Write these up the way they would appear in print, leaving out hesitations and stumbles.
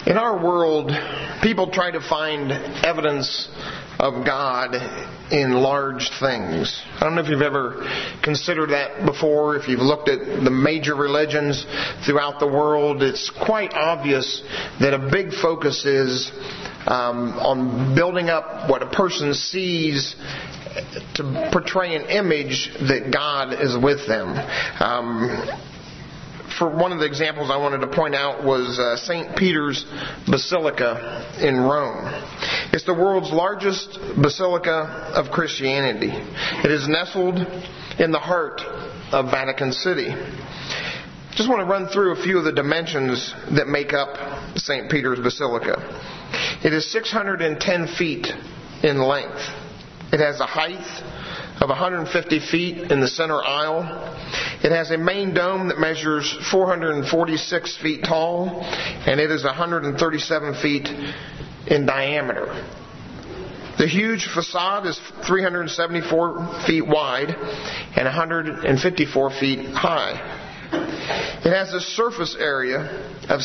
In our world, people try to find evidence of God in large things. I don't know if you've ever considered that before. If you've looked at the major religions throughout the world, it's quite obvious that a big focus is on building up what a person sees to portray an image that God is with them. For one of the examples I wanted to point out was St. Peter's Basilica in Rome. It's the world's largest basilica of Christianity. It is nestled in the heart of Vatican City. Just want to run through a few of the dimensions that make up St. Peter's Basilica. It is 610 feet in length. It has a height of 150 feet in the center aisle. It has a main dome that measures 446 feet tall, and it is 137 feet in diameter. The huge facade is 374 feet wide and 154 feet high. It has a surface area of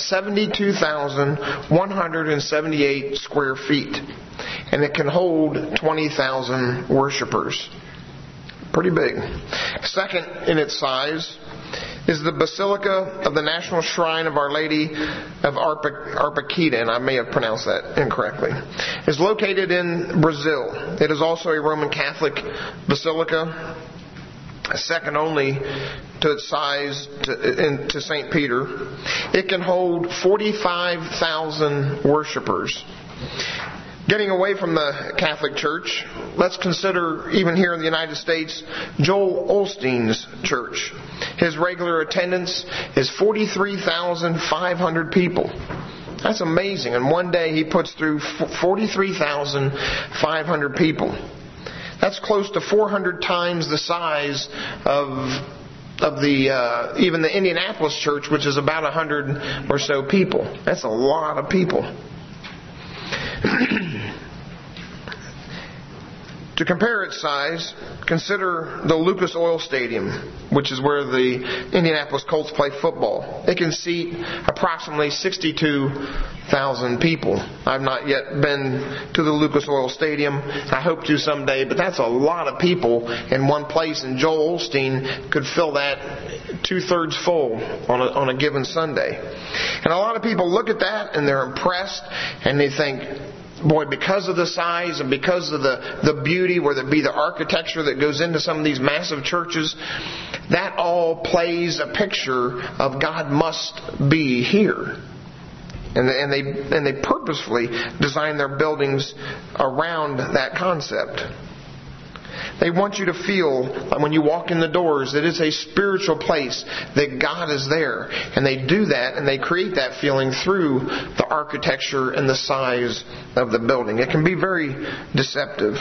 72,178 square feet, and it can hold 20,000 worshipers. Pretty big. Second in its size is the Basilica of the National Shrine of Our Lady of Arpaquita, and I may have pronounced that incorrectly. It's located in Brazil. It is also a Roman Catholic basilica, second only to its size to St. Peter. It can hold 45,000 worshipers. Getting away from the Catholic Church, let's consider, even here in the United States, Joel Osteen's church. His regular attendance is 43,500 people. That's amazing. And one day he puts through 43,500 people. That's close to 400 times the size of the even the Indianapolis church, which is about 100 or so people. That's a lot of people. To compare its size, consider the Lucas Oil Stadium, which is where the Indianapolis Colts play football. It can seat approximately 62,000 people. I've not yet been to the Lucas Oil Stadium. I hope to someday, but that's a lot of people in one place, and Joel Osteen could fill that 2/3 full on a given Sunday. And a lot of people look at that and they're impressed, and they think, boy, because of the size and because of the beauty, whether it be the architecture that goes into some of these massive churches, that all plays a picture of God must be here. And they purposefully design their buildings around that concept. They want you to feel, when you walk in the doors, that it's a spiritual place, that God is there. And they do that, and they create that feeling through the architecture and the size of the building. It can be very deceptive.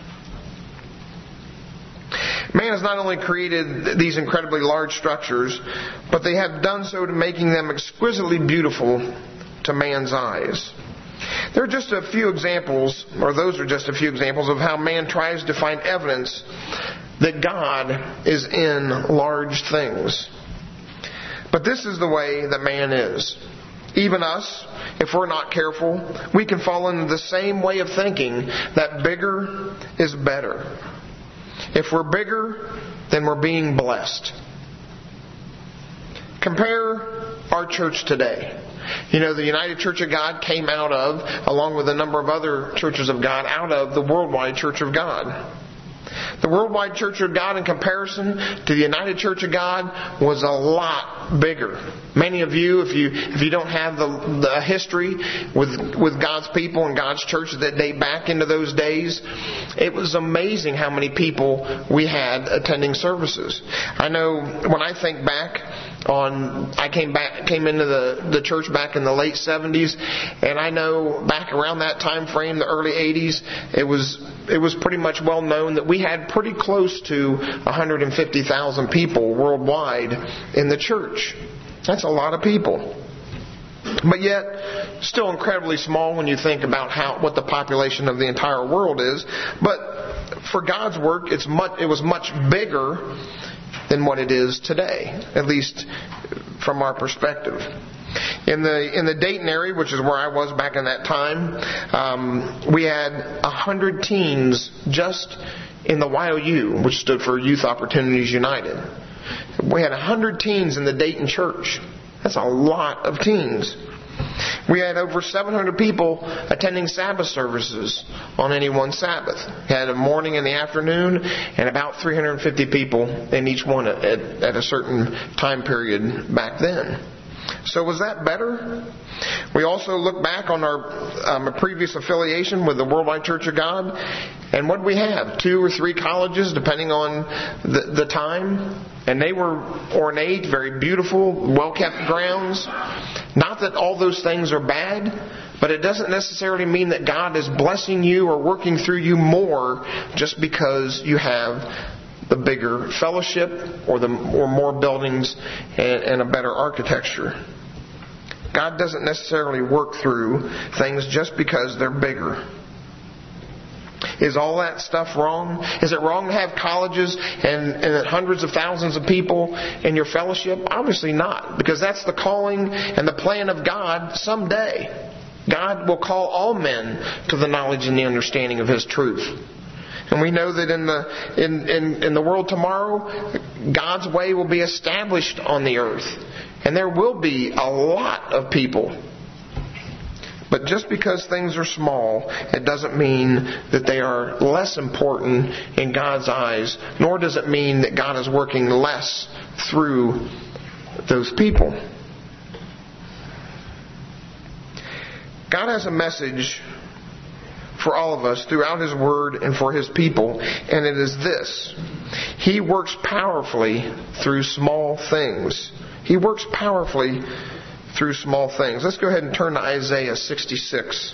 Man has not only created these incredibly large structures, but they have done so to making them exquisitely beautiful to man's eyes. There are just a few examples, or those are just a few examples of how man tries to find evidence that God is in large things. But this is the way that man is. Even us, if we're not careful, we can fall into the same way of thinking that bigger is better. If we're bigger, then we're being blessed. Compare our church today. You know, the United Church of God came out of, along with a number of other churches of God, out of the Worldwide Church of God. The Worldwide Church of God, in comparison to the United Church of God, was a lot bigger. Many of you, if you don't have the history with God's people and God's church that date back into those days, it was amazing how many people we had attending services. I know when I think back I came into the church back in the late 70s, and I know back around that time frame, the early 80s, it was pretty much well known that we had pretty close to 150,000 people worldwide in the church. That's a lot of people. But yet, still incredibly small when you think about what the population of the entire world is. But for God's work, it was much bigger than what it is today, at least from our perspective. In the Dayton area, which is where I was back in that time, we had 100 teens just in the YOU, which stood for Youth Opportunities United. We had 100 teens in the Dayton church. That's a lot of teens. We had over 700 people attending Sabbath services on any one Sabbath. We had a morning and the afternoon, and about 350 people in each one at a certain time period back then. So was that better? We also look back on our previous affiliation with the Worldwide Church of God, and what did we have? 2 or 3 colleges, depending on the time, and they were ornate, very beautiful, well-kept grounds. Not that all those things are bad, but it doesn't necessarily mean that God is blessing you or working through you more just because you have the bigger fellowship or more buildings and a better architecture. God doesn't necessarily work through things just because they're bigger. Is all that stuff wrong? Is it wrong to have colleges and hundreds of thousands of people in your fellowship? Obviously not, because that's the calling and the plan of God someday. God will call all men to the knowledge and the understanding of His truth. And we know that in the world tomorrow, God's way will be established on the earth. And there will be a lot of people. But just because things are small, it doesn't mean that they are less important in God's eyes, nor does it mean that God is working less through those people. God has a message for all of us throughout His Word and for His people, and it is this: He works powerfully through small things. He works powerfully through small things. Let's go ahead and turn to Isaiah 66.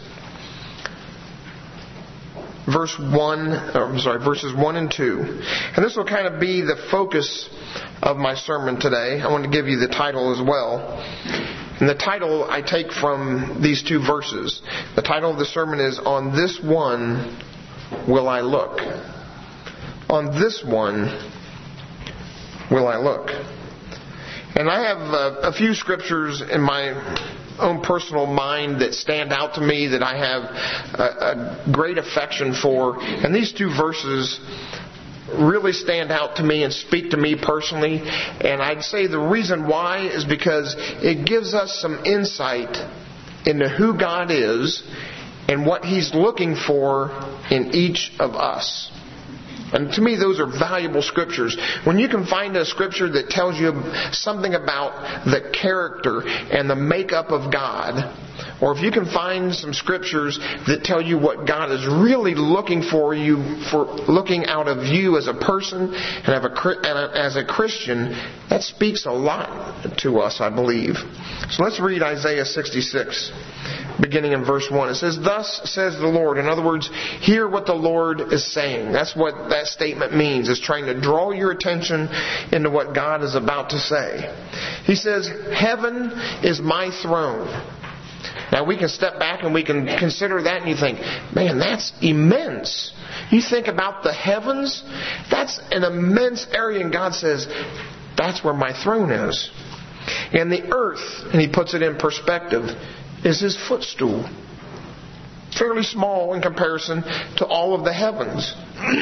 Verses 1 and 2. And this will kind of be the focus of my sermon today. I want to give you the title as well. And the title I take from these 2 verses. The title of the sermon is, On This One Will I Look. On this one will I look. And I have a few scriptures in my own personal mind that stand out to me that I have a great affection for. And these 2 verses really stand out to me and speak to me personally. And I'd say the reason why is because it gives us some insight into who God is and what He's looking for in each of us. And to me, those are valuable scriptures. When you can find a scripture that tells you something about the character and the makeup of God, or if you can find some scriptures that tell you what God is really looking for looking out of you as a person and as a Christian, that speaks a lot to us, I believe. So let's read Isaiah 66. Beginning in verse 1. It says, Thus says the Lord. In other words, hear what the Lord is saying. That's what that statement means. It's trying to draw your attention into what God is about to say. He says, Heaven is my throne. Now we can step back and we can consider that and you think, man, that's immense. You think about the heavens, that's an immense area, and God says, that's where my throne is. And the earth, and He puts it in perspective, is His footstool. Fairly small in comparison to all of the heavens.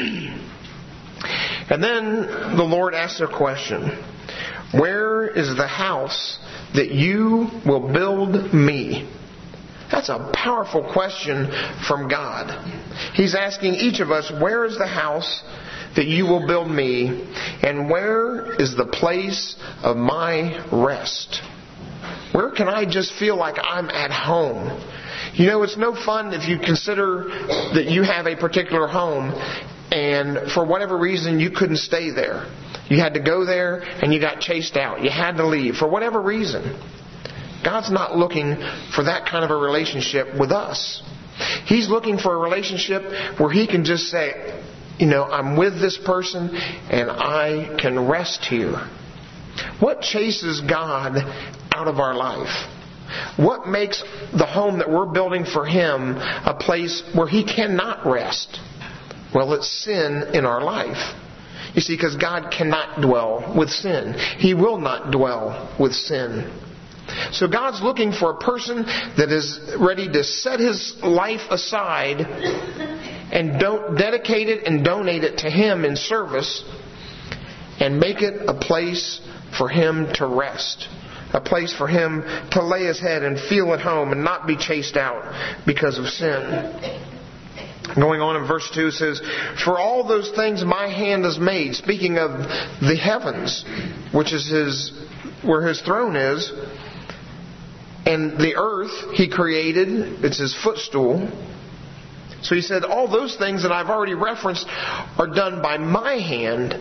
And then the Lord asks a question. Where is the house that you will build me? That's a powerful question from God. He's asking each of us, where is the house that you will build me? And where is the place of my rest? Where can I just feel like I'm at home? You know, it's no fun if you consider that you have a particular home and for whatever reason you couldn't stay there. You had to go there and you got chased out. You had to leave for whatever reason. God's not looking for that kind of a relationship with us. He's looking for a relationship where He can just say, you know, I'm with this person and I can rest here. What chases God out of our life? What makes the home that we're building for Him a place where He cannot rest? Well, it's sin in our life. You see, because God cannot dwell with sin. He will not dwell with sin. So God's looking for a person that is ready to set his life aside and dedicate it and donate it to Him in service and make it a place for him to rest. A place for him to lay his head and feel at home and not be chased out because of sin. Going on in verse 2 says, "For all those things my hand has made," speaking of the heavens, which is where his throne is, and the earth he created, it's his footstool. So he said, all those things that I've already referenced are done by my hand.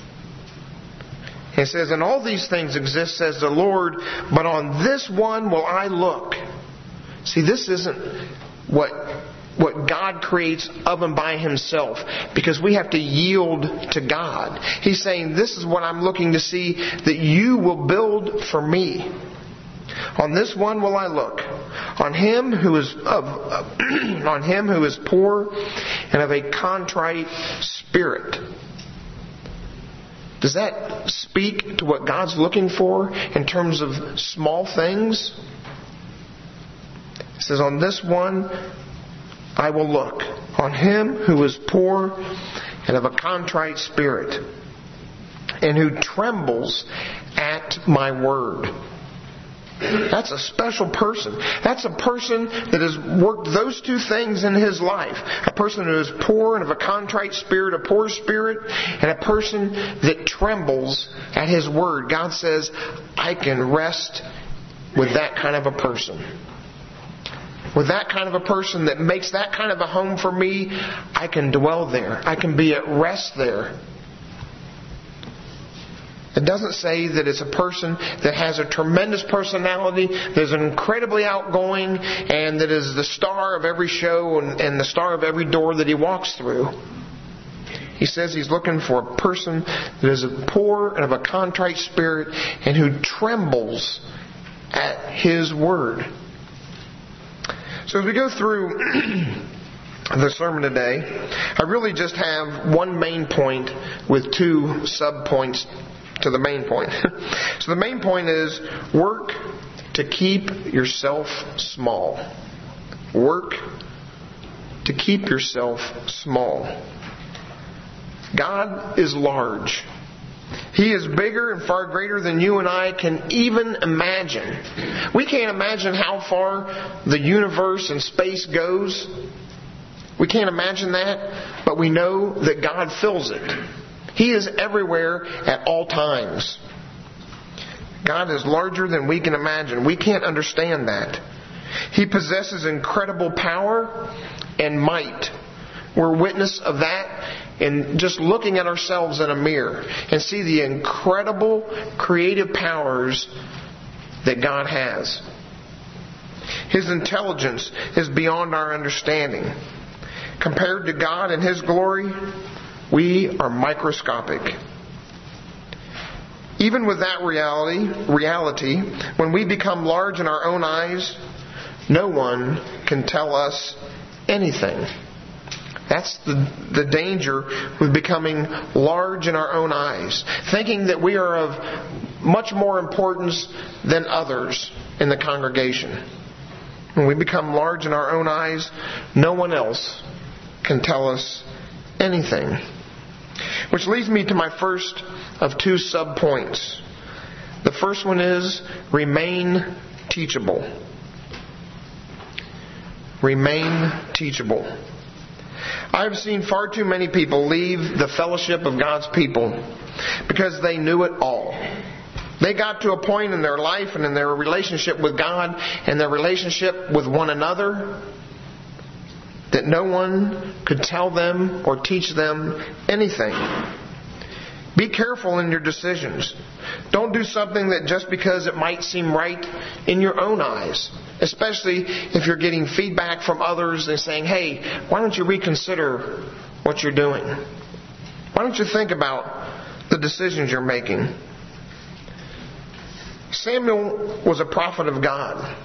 He says, "And all these things exist, says the Lord, but on this one will I look." See, this isn't what God creates of and by Himself, because we have to yield to God. He's saying, this is what I'm looking to see that you will build for me. On this one will I look, on him who is on him who is poor and of a contrite spirit. Does that speak to what God's looking for in terms of small things? It says, "On this one I will look, on him who is poor and of a contrite spirit, and who trembles at my word." That's a special person. That's a person that has worked those two things in his life. A person who is poor and of a contrite spirit, a poor spirit, and a person that trembles at his word. God says, I can rest with that kind of a person. With that kind of a person that makes that kind of a home for me, I can dwell there. I can be at rest there. It doesn't say that it's a person that has a tremendous personality, that is incredibly outgoing, and that is the star of every show and the star of every door that he walks through. He says he's looking for a person that is poor and of a contrite spirit and who trembles at his word. So as we go through the sermon today, I really just have one main point with two sub-points to the main point. So the main point is work to keep yourself small. Work to keep yourself small. God is large. He is bigger and far greater than you and I can even imagine. We can't imagine how far the universe and space goes. We can't imagine that, but we know that God fills it. He is everywhere at all times. God is larger than we can imagine. We can't understand that. He possesses incredible power and might. We're witness of that in just looking at ourselves in a mirror and see the incredible creative powers that God has. His intelligence is beyond our understanding. Compared to God and His glory, we are microscopic. Even with that reality, when we become large in our own eyes, no one can tell us anything. That's the danger with becoming large in our own eyes. Thinking that we are of much more importance than others in the congregation. When we become large in our own eyes, no one else can tell us anything. Which leads me to my first of two sub-points. The first one is remain teachable. Remain teachable. I've seen far too many people leave the fellowship of God's people because they knew it all. They got to a point in their life and in their relationship with God and their relationship with one another that no one could tell them or teach them anything. Be careful in your decisions. Don't do something that just because it might seem right in your own eyes. Especially if you're getting feedback from others and saying, hey, why don't you reconsider what you're doing? Why don't you think about the decisions you're making? Samuel was a prophet of God.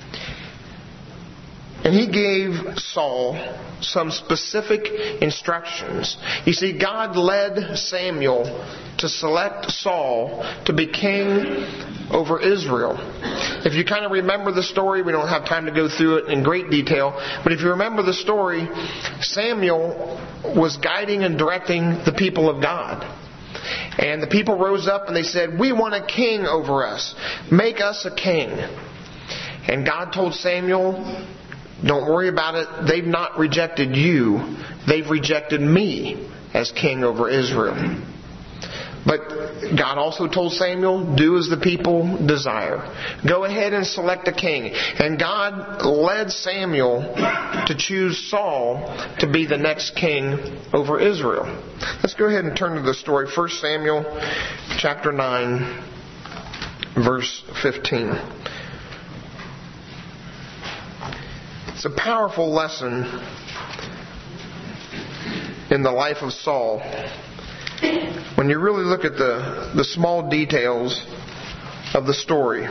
And he gave Saul some specific instructions. You see, God led Samuel to select Saul to be king over Israel. if you kind of remember the story, we don't have time to go through it in great detail, but if you remember the story, Samuel was guiding and directing the people of God. And the people rose up and they said, "We want a king over us. Make us a king." And God told Samuel, "Don't worry about it. They've not rejected you. They've rejected me as king over Israel." But God also told Samuel, "Do as the people desire. Go ahead and select a king." And God led Samuel to choose Saul to be the next king over Israel. Let's go ahead and turn to the story. 1 Samuel chapter 9, verse 15. It's a powerful lesson in the life of Saul. When you really look at the small details of the story.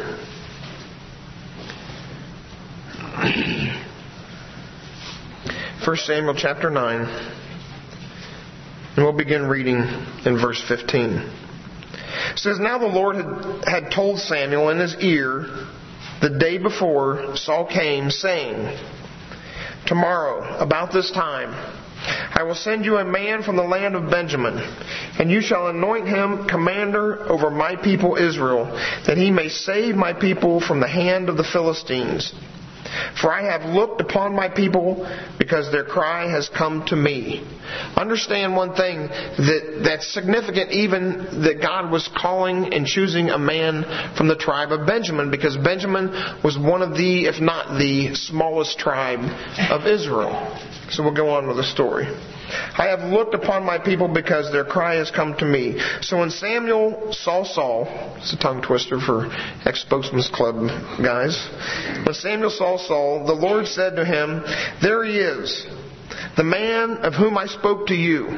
1 Samuel chapter 9. And we'll begin reading in verse 15. It says, "Now the Lord had told Samuel in his ear the day before Saul came, saying, 'Tomorrow, about this time, I will send you a man from the land of Benjamin, and you shall anoint him commander over my people Israel, that he may save my people from the hand of the Philistines. For I have looked upon my people, because their cry has come to me.'" Understand one thing, that's significant, even that God was calling and choosing a man from the tribe of Benjamin, because Benjamin was one of the, if not the smallest tribe of Israel. So we'll go on with the story. "I have looked upon my people because their cry has come to me. So when Samuel saw Saul," it's a tongue twister for ex-spokesman's club guys. "When Samuel saw Saul, the Lord said to him, 'There he is, the man of whom I spoke to you.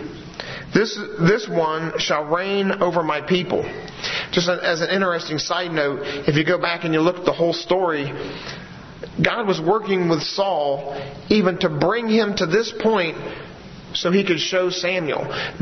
This one shall reign over my people.'" Just as an interesting side note, if you go back and you look at the whole story, God was working with Saul even to bring him to this point so he could show Samuel.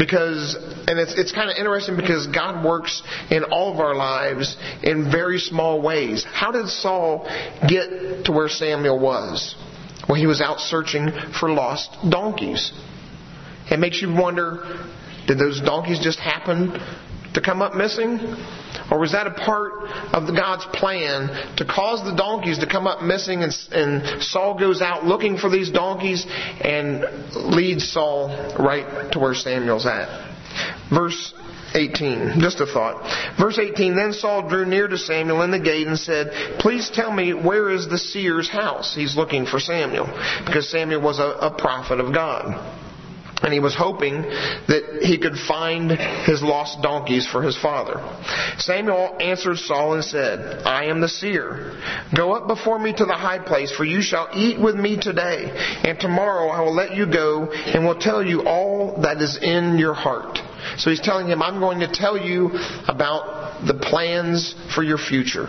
And it's kind of interesting because God works in all of our lives in very small ways. How did Saul get to where Samuel was? Well, he was out searching for lost donkeys. It makes you wonder, did those donkeys just happen to come up missing? Or was that a part of God's plan to cause the donkeys to come up missing, and Saul goes out looking for these donkeys and leads Saul right to where Samuel's at? Verse 18, just a thought. Verse 18, "Then Saul drew near to Samuel in the gate and said, 'Please tell me, where is the seer's house?'" He's looking for Samuel, because Samuel was a prophet of God. And he was hoping that he could find his lost donkeys for his father. Samuel answered Saul and said, "I am the seer. Go up before me to the high place, for you shall eat with me today. And tomorrow I will let you go and will tell you all that is in your heart." So he's telling him, I'm going to tell you about the plans for your future.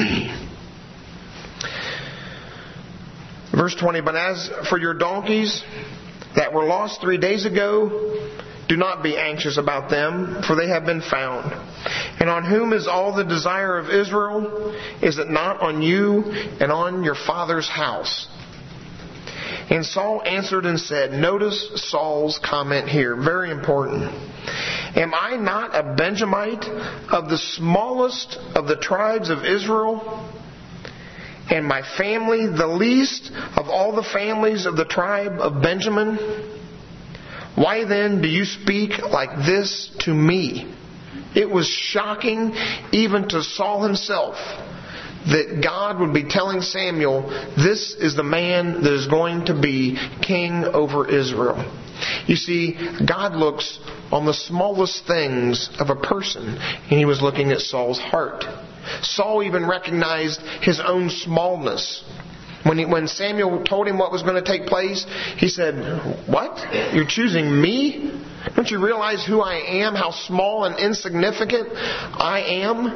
Verse 20, "But as for your donkeys that were lost 3 days ago, do not be anxious about them, for they have been found. And on whom is all the desire of Israel? Is it not on you and on your father's house?" And Saul answered and said, notice Saul's comment here, very important. "Am I not a Benjamite of the smallest of the tribes of Israel? And my family, the least of all the families of the tribe of Benjamin? Why then do you speak like this to me?" It was shocking even to Saul himself that God would be telling Samuel, this is the man that is going to be king over Israel. You see, God looks on the smallest things of a person, and he was looking at Saul's heart. Saul even recognized his own smallness. When Samuel told him what was going to take place, he said, "What? You're choosing me? Don't you realize who I am, how small and insignificant I am?"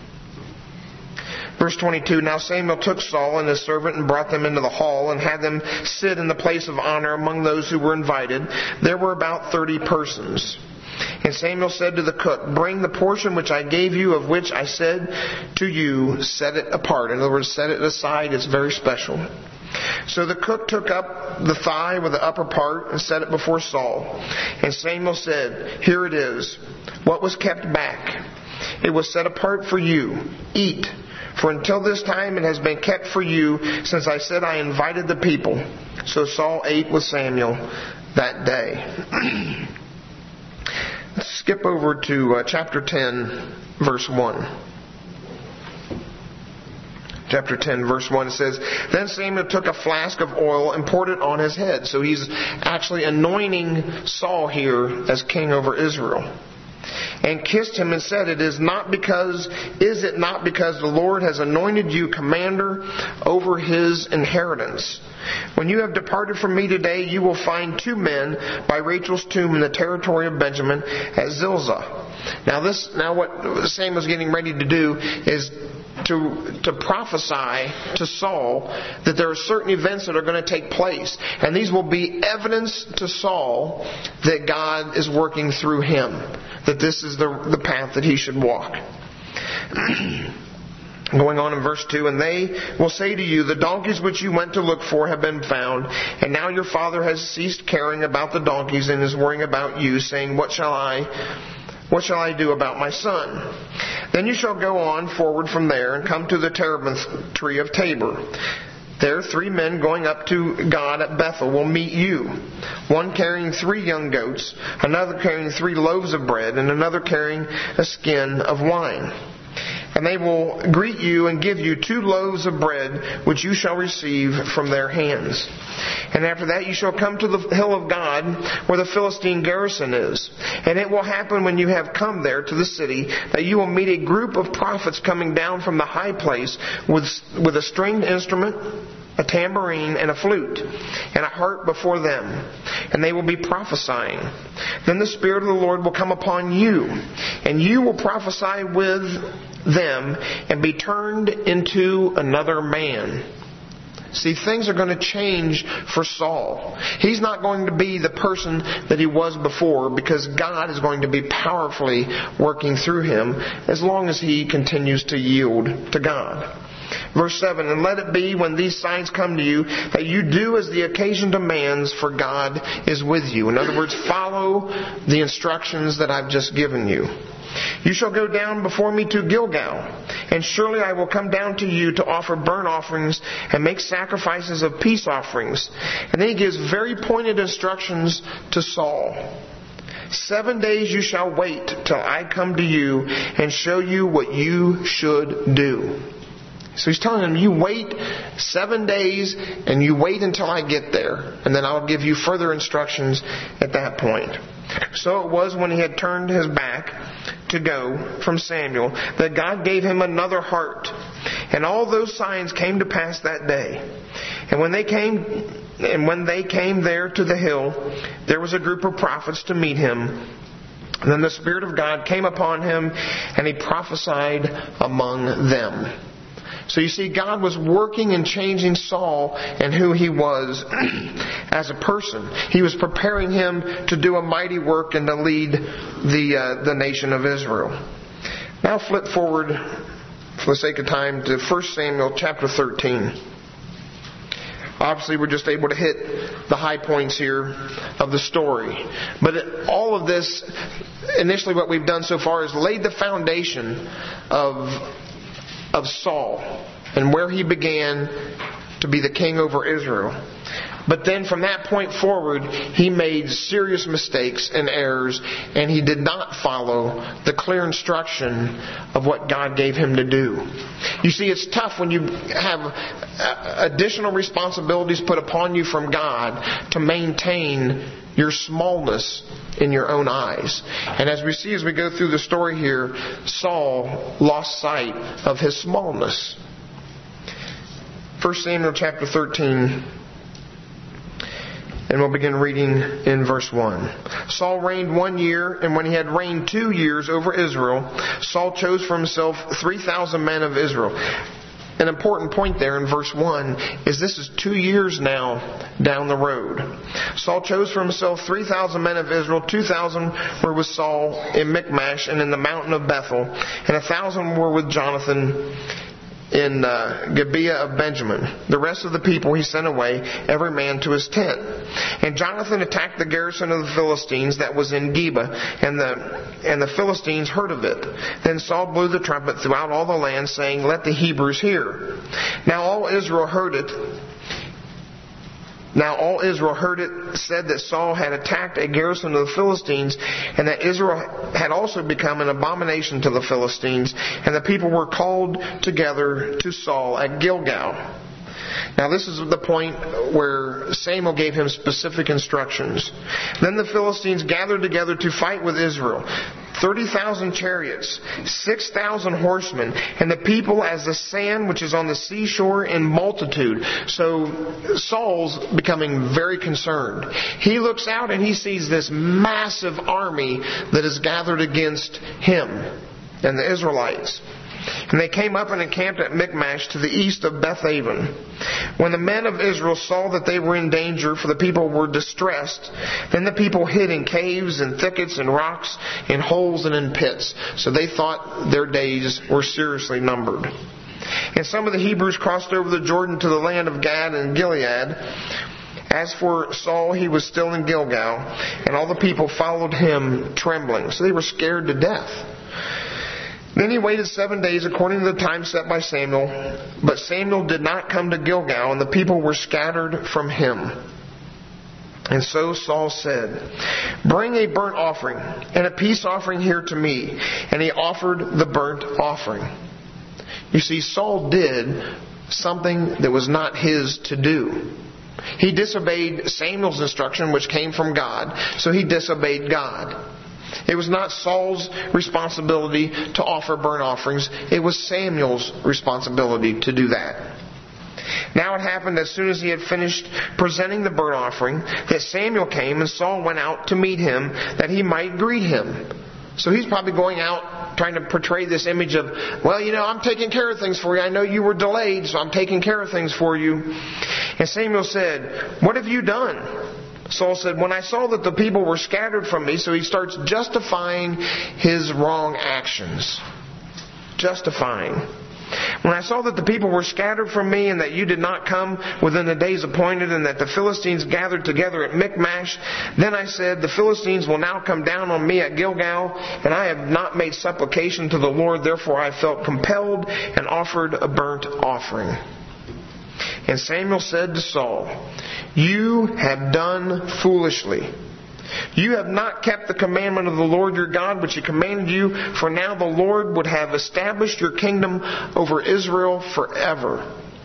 Verse 22, "Now Samuel took Saul and his servant and brought them into the hall and had them sit in the place of honor among those who were invited. There were about 30 persons. And Samuel said to the cook, "Bring the portion which I gave you, of which I said to you, set it apart." In other words, set it aside. It's very special. So the cook took up the thigh with the upper part and set it before Saul. And Samuel said, "Here it is, what was kept back. It was set apart for you. Eat, for until this time it has been kept for you, since I said I invited the people." So Saul ate with Samuel that day. Let's skip over to chapter 10, verse 1. Chapter 10, verse 1 says, "Then Samuel took a flask of oil and poured it on his head." So he's actually anointing Saul here as king over Israel. "And kissed him and said, is it not because the Lord has anointed you commander over his inheritance? When you have departed from me today, you will find 2 men by Rachel's tomb in the territory of Benjamin at Zilzah." Now what Samuel's getting ready to do is to prophesy to Saul that there are certain events that are going to take place. And these will be evidence to Saul that God is working through him, that this is the path that he should walk. Going on in verse 2, "And they will say to you, the donkeys which you went to look for have been found, and now your father has ceased caring about the donkeys and is worrying about you, saying, What shall I do about my son? Then you shall go on forward from there and come to the terebinth tree of Tabor. There 3 men going up to God at Bethel will meet you, one carrying 3 young goats, another carrying 3 loaves of bread, and another carrying a skin of wine. And they will greet you and give you 2 loaves of bread, which you shall receive from their hands. And after that you shall come to the hill of God, where the Philistine garrison is. And it will happen when you have come there to the city, that you will meet a group of prophets coming down from the high place with a stringed instrument, a tambourine, and a flute, and a harp before them. And they will be prophesying. Then the Spirit of the Lord will come upon you, and you will prophesy with them and be turned into another man." See, things are going to change for Saul. He's not going to be the person that he was before, because God is going to be powerfully working through him as long as he continues to yield to God. Verse 7, "And let it be when these signs come to you that you do as the occasion demands, for God is with you." In other words, follow the instructions that I've just given you. "You shall go down before me to Gilgal, and surely I will come down to you to offer burnt offerings and make sacrifices of peace offerings." And then he gives very pointed instructions to Saul. 7 days you shall wait till I come to you and show you what you should do. So he's telling him, you wait 7 days and you wait until I get there, and then I'll give you further instructions at that point. So it was when he had turned his back to go from Samuel that God gave him another heart. And all those signs came to pass that day. And when they came there to the hill, there was a group of prophets to meet him. And then the Spirit of God came upon him, and he prophesied among them. So you see, God was working and changing Saul and who he was as a person. He was preparing him to do a mighty work and to lead the nation of Israel. Now flip forward, for the sake of time, to 1 Samuel chapter 13. Obviously, we're just able to hit the high points here of the story. But all of this, initially what we've done so far is laid the foundation of Saul and where he began to be the king over Israel. But then from that point forward, he made serious mistakes and errors, and he did not follow the clear instruction of what God gave him to do. You see, it's tough when you have additional responsibilities put upon you from God to maintain your smallness in your own eyes. And as we see as we go through the story here, Saul lost sight of his smallness. 1 Samuel chapter 13, and we'll begin reading in verse 1. Saul reigned 1 year, and when he had reigned 2 years over Israel, Saul chose for himself 3,000 men of Israel. an important point there in verse 1 is this is 2 years now down the road. Saul chose for himself 3,000 men of Israel. 2,000 were with Saul in Michmash and in the mountain of Bethel, and 1,000 were with Jonathan in Gibeah of Benjamin. The rest of the people he sent away, every man to his tent. And Jonathan attacked the garrison of the Philistines that was in Geba, and the Philistines heard of it. Then Saul blew the trumpet throughout all the land, saying, "Let the Hebrews hear." Now all Israel heard it, said that Saul had attacked a garrison of the Philistines, and that Israel had also become an abomination to the Philistines. And the people were called together to Saul at Gilgal. Now this is the point where Samuel gave him specific instructions. Then the Philistines gathered together to fight with Israel. 30,000 chariots, 6,000 horsemen, and the people as the sand which is on the seashore in multitude. So Saul's becoming very concerned. He looks out and he sees this massive army that is gathered against him and the Israelites. And they came up and encamped at Michmash to the east of Bethaven. When the men of Israel saw that they were in danger, for the people were distressed, then the people hid in caves and thickets and rocks, in holes and in pits. So they thought their days were seriously numbered. And some of the Hebrews crossed over the Jordan to the land of Gad and Gilead. As for Saul, he was still in Gilgal, and all the people followed him trembling. So they were scared to death. Then he waited 7 days according to the time set by Samuel. But Samuel did not come to Gilgal, and the people were scattered from him. And so Saul said, "Bring a burnt offering and a peace offering here to me." And he offered the burnt offering. You see, Saul did something that was not his to do. He disobeyed Samuel's instruction, which came from God, so he disobeyed God. It was not Saul's responsibility to offer burnt offerings. It was Samuel's responsibility to do that. Now it happened as soon as he had finished presenting the burnt offering that Samuel came, and Saul went out to meet him that he might greet him. So he's probably going out trying to portray this image of, well, I'm taking care of things for you. I know you were delayed, so I'm taking care of things for you. And Samuel said, "What have you done?" Saul said, "When I saw that the people were scattered from me," so he starts justifying his wrong actions. Justifying. "When I saw that the people were scattered from me, and that you did not come within the days appointed, and that the Philistines gathered together at Michmash, then I said, the Philistines will now come down on me at Gilgal, and I have not made supplication to the Lord, therefore I felt compelled and offered a burnt offering." And Samuel said to Saul, "You have done foolishly. You have not kept the commandment of the Lord your God, which he commanded you, for now the Lord would have established your kingdom over Israel forever.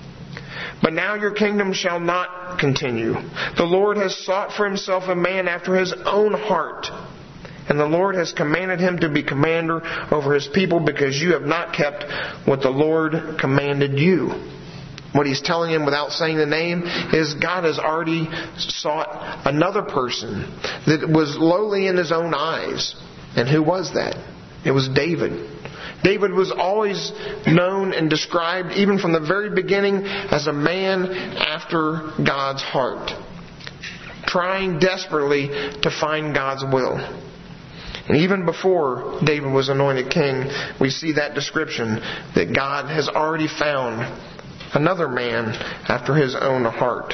But now your kingdom shall not continue. The Lord has sought for himself a man after his own heart, and the Lord has commanded him to be commander over his people, because you have not kept what the Lord commanded you." What he's telling him without saying the name is God has already sought another person that was lowly in his own eyes. And who was that? It was David. David was always known and described, even from the very beginning, as a man after God's heart, trying desperately to find God's will. And even before David was anointed king, we see that description that God has already found another man after his own heart.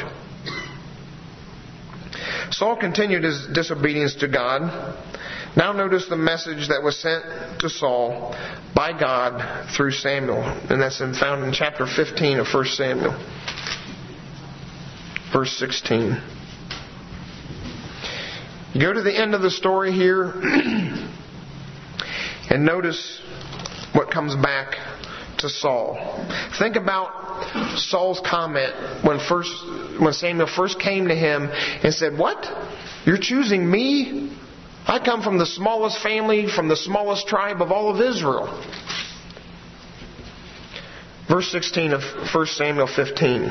Saul continued his disobedience to God. Now notice the message that was sent to Saul by God through Samuel. And that's found in chapter 15 of 1 Samuel. Verse 16. You go to the end of the story here and notice what comes back to Saul. Think about Saul's comment when Samuel first came to him and said, "What? You're choosing me? I come from the smallest family, from the smallest tribe of all of Israel." Verse 16 of 1 Samuel 15.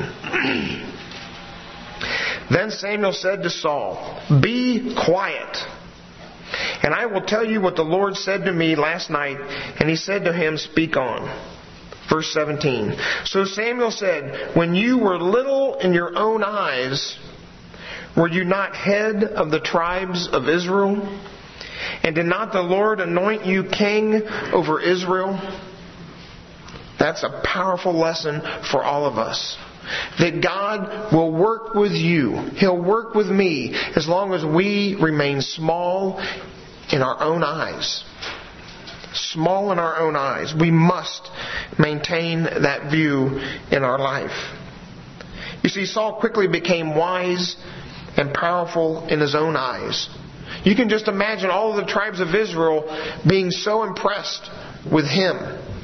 Then Samuel said to Saul, "Be quiet, and I will tell you what the Lord said to me last night." And he said to him, "Speak on." Verse 17. So Samuel said, when you were little in your own eyes, were you not head of the tribes of Israel? And did not the Lord anoint you king over Israel? That's a powerful lesson for all of us. That God will work with you. He'll work with me as long as we remain small in our own eyes. Small in our own eyes. We must maintain that view in our life. You see, Saul quickly became wise and powerful in his own eyes. You can just imagine all of the tribes of Israel being so impressed with him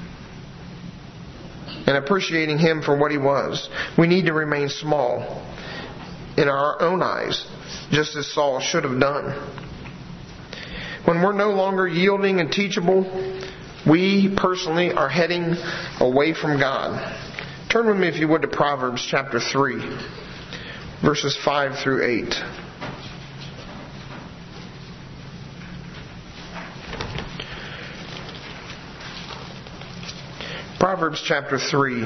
and appreciating him for what he was. We need to remain small in our own eyes, just as Saul should have done. When we're no longer yielding and teachable, we personally are heading away from God. Turn with me, if you would, to Proverbs chapter 3, verses 5 through 8. Proverbs chapter 3,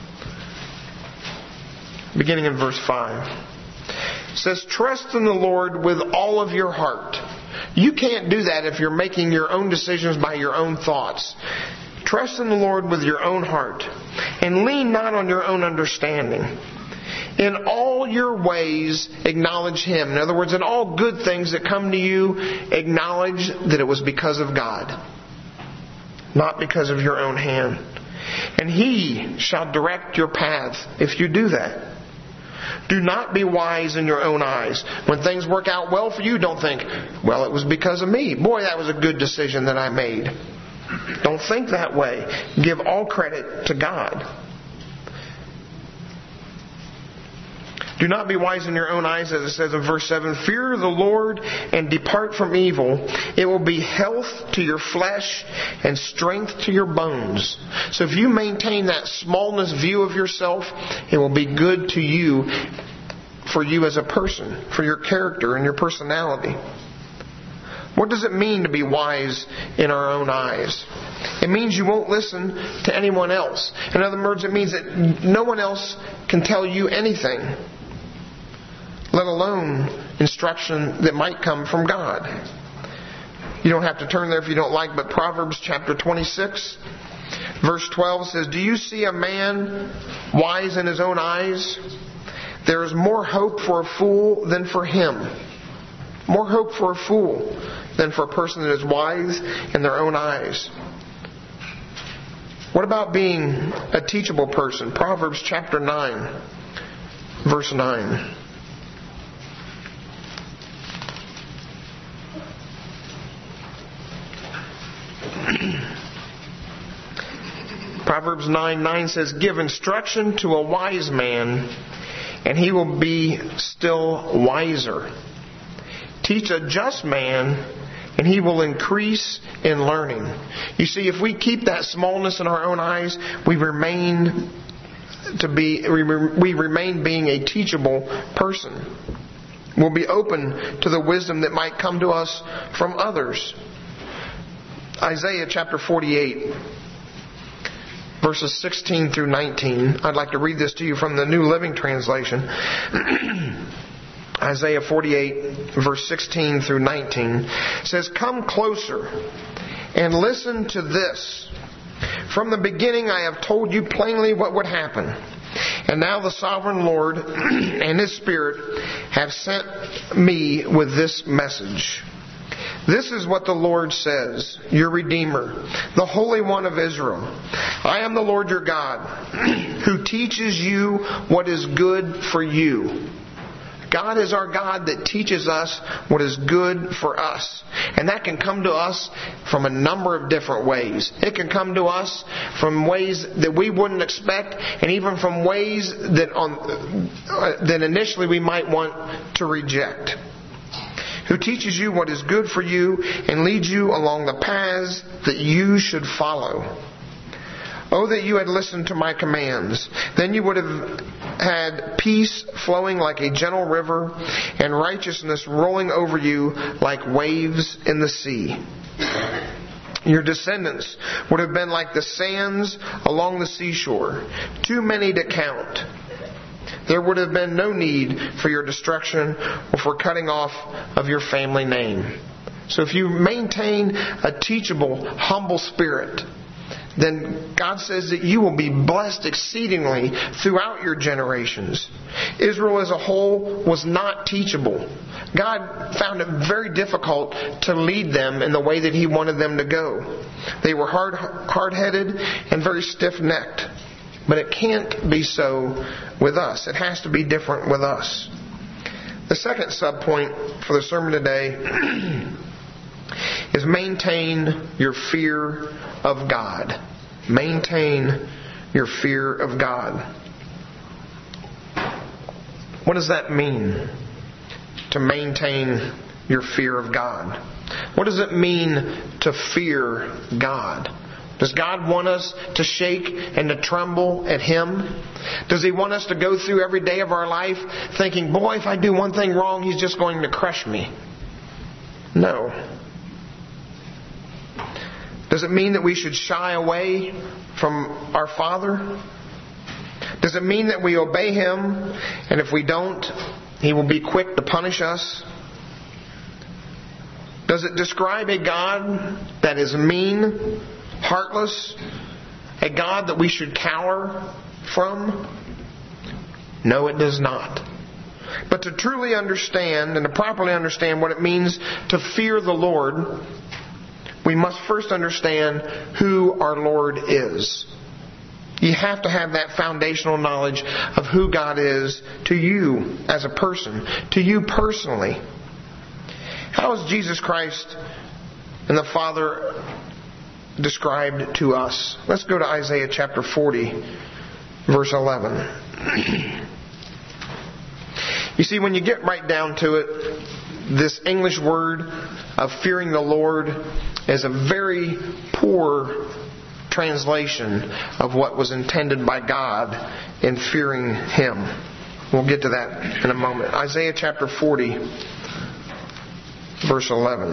beginning in verse 5. It says, trust in the Lord with all of your heart. You can't do that if you're making your own decisions by your own thoughts. Trust in the Lord with your own heart, and lean not on your own understanding. In all your ways acknowledge Him. In other words, in all good things that come to you, acknowledge that it was because of God, not because of your own hand. And He shall direct your path if you do that. Do not be wise in your own eyes. When things work out well for you, don't think, well, it was because of me. Boy, that was a good decision that I made. Don't think that way. Give all credit to God. Do not be wise in your own eyes, as it says in verse 7. Fear the Lord and depart from evil. It will be health to your flesh and strength to your bones. So if you maintain that smallness view of yourself, it will be good to you, for you as a person, for your character and your personality. What does it mean to be wise in our own eyes? It means you won't listen to anyone else. In other words, it means that no one else can tell you anything, let alone instruction that might come from God. You don't have to turn there if you don't like, but Proverbs chapter 26, verse 12 says, do you see a man wise in his own eyes? There is more hope for a fool than for him. More hope for a fool than for a person that is wise in their own eyes. What about being a teachable person? Proverbs chapter 9, verse 9. Proverbs 9:9 says, give instruction to a wise man, and he will be still wiser. Teach a just man, and he will increase in learning. You see, if we keep that smallness in our own eyes, we remain being a teachable person. We'll be open to the wisdom that might come to us from others. Isaiah chapter 48, verses 16 through 19. I'd like to read this to you from the New Living Translation. Isaiah 48, verse 16 through 19 says, come closer and listen to this. From the beginning I have told you plainly what would happen. And now the sovereign Lord and His Spirit have sent me with this message. This is what the Lord says, your Redeemer, the Holy One of Israel. I am the Lord your God, who teaches you what is good for you. God is our God that teaches us what is good for us. And that can come to us from a number of different ways. It can come to us from ways that we wouldn't expect, and even from ways that initially we might want to reject. Who teaches you what is good for you and leads you along the paths that you should follow. Oh, that you had listened to my commands. Then you would have had peace flowing like a gentle river and righteousness rolling over you like waves in the sea. Your descendants would have been like the sands along the seashore, too many to count. There would have been no need for your destruction or for cutting off of your family name. So if you maintain a teachable, humble spirit, then God says that you will be blessed exceedingly throughout your generations. Israel as a whole was not teachable. God found it very difficult to lead them in the way that He wanted them to go. They were hard-headed and very stiff-necked. But it can't be so with us. It has to be different with us. The second subpoint for the sermon today is maintain your fear of God. Maintain your fear of God. What does that mean, to maintain your fear of God? What does it mean to fear God? Does God want us to shake and to tremble at Him? Does He want us to go through every day of our life thinking, boy, if I do one thing wrong, He's just going to crush me? No. Does it mean that we should shy away from our Father? Does it mean that we obey Him, and if we don't, He will be quick to punish us? Does it describe a God that is mean, heartless, a God that we should cower from? No, it does not. But to truly understand and to properly understand what it means to fear the Lord, we must first understand who our Lord is. You have to have that foundational knowledge of who God is to you as a person, to you personally. How is Jesus Christ and the Father described to us? Let's go to Isaiah chapter 40, verse 11. You see, when you get right down to it, this English word of fearing the Lord is a very poor translation of what was intended by God in fearing Him. We'll get to that in a moment. Isaiah chapter 40, verse 11.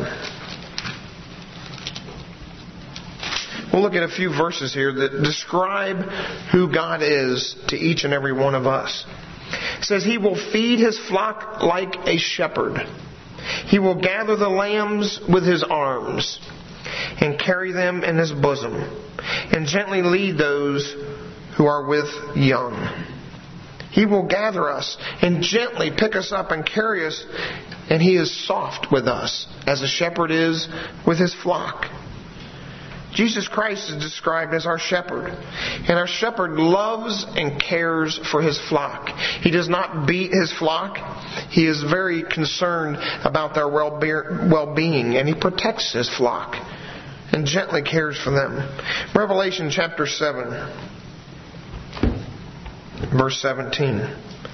We'll look at a few verses here that describe who God is to each and every one of us. It says, He will feed His flock like a shepherd. He will gather the lambs with His arms and carry them in His bosom and gently lead those who are with young. He will gather us and gently pick us up and carry us, and He is soft with us as a shepherd is with his flock. Jesus Christ is described as our shepherd. And our shepherd loves and cares for his flock. He does not beat his flock. He is very concerned about their well-being, and he protects his flock and gently cares for them. Revelation chapter 7, verse 17.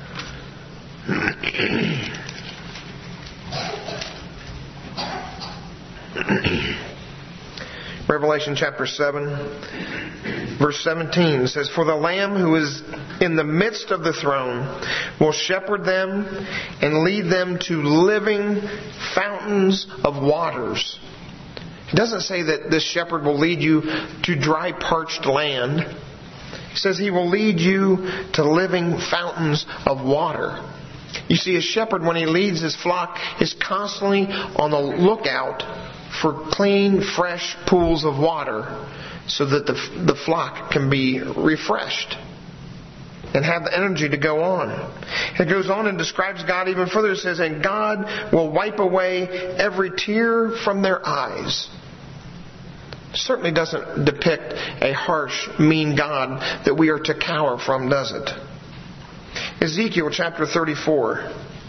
Revelation chapter 7, verse 17 says, For the Lamb who is in the midst of the throne will shepherd them and lead them to living fountains of waters. It doesn't say that this shepherd will lead you to dry, parched land. He says He will lead you to living fountains of water. You see, a shepherd, when he leads his flock, is constantly on the lookout for clean, fresh pools of water so that the flock can be refreshed and have the energy to go on. It goes on and describes God even further. It says, And God will wipe away every tear from their eyes. It certainly doesn't depict a harsh, mean God that we are to cower from, does it? Ezekiel chapter 34,